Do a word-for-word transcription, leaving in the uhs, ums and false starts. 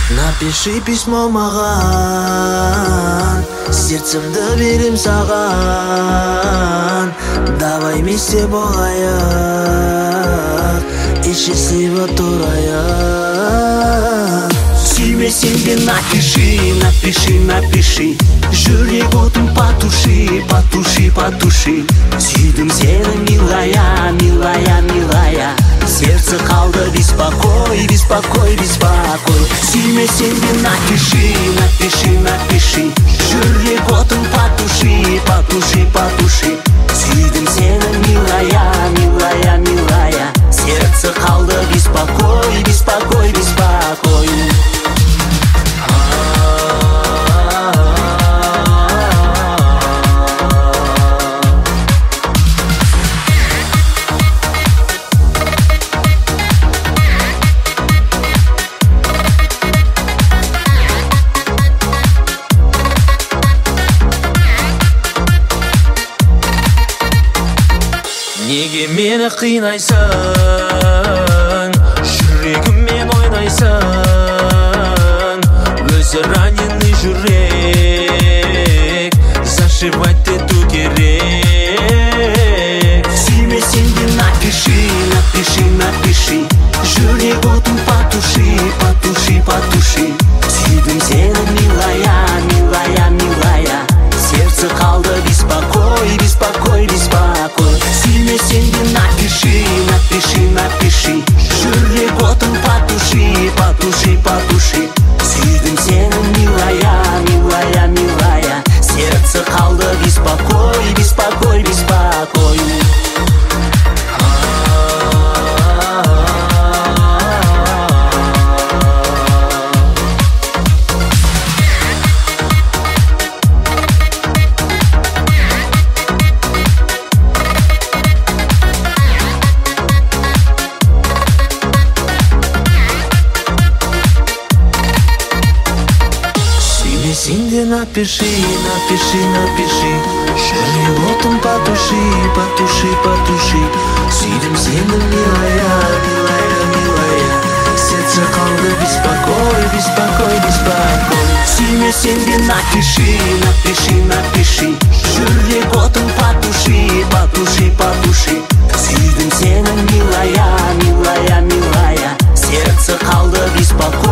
Напиши письмо маған, сердцемді берем саған. Давай вместе болайық, и счастливо тұрайық. Сүймесең де напиши, напиши, напиши. Жүрек отын потуши, потуши, потуши. Сүйдім сені, милая, милая, милая. Сердце қалды беспокой, беспокой, беспокой. Сүймесең де напиши, напиши, напиши. Жүрек отын потуши, потуши, потуши. Сүйдім сені, милая, милая, милая. Сердце қалды беспокой, беспокой, беспокой. Неге мені қинайсың, жүрегіммен ойнайсың. Өзі раненый жүрек, зашивать ету керек. Сүймесең де напиши, напиши, напиши. Жүрек отын потуши, потуши, потуши. Сүйдім сені, милая, милая, милая. Сердце қалды беспокой, беспокой, беспокой. Сүймесең де напиши, напиши, напиши. Жүрек отын потуши, потуши, потуши. Сүйдім сені, милая, милая, милая. Сердце қалды беспокой, беспокой, беспокой. Сүймесең де напиши, напиши, напиши. Жүрек отын потуши, потуши, потуши. Сүйдім сені, милая, милая, милая. Сердце қалды беспокой, беспокой, беспокой. Сүймесең де напиши, напиши, напиши. Жүрек отын потуши, потуши, потуши. Сүйдім сені, милая, милая, милая. Сердце қалды беспокой.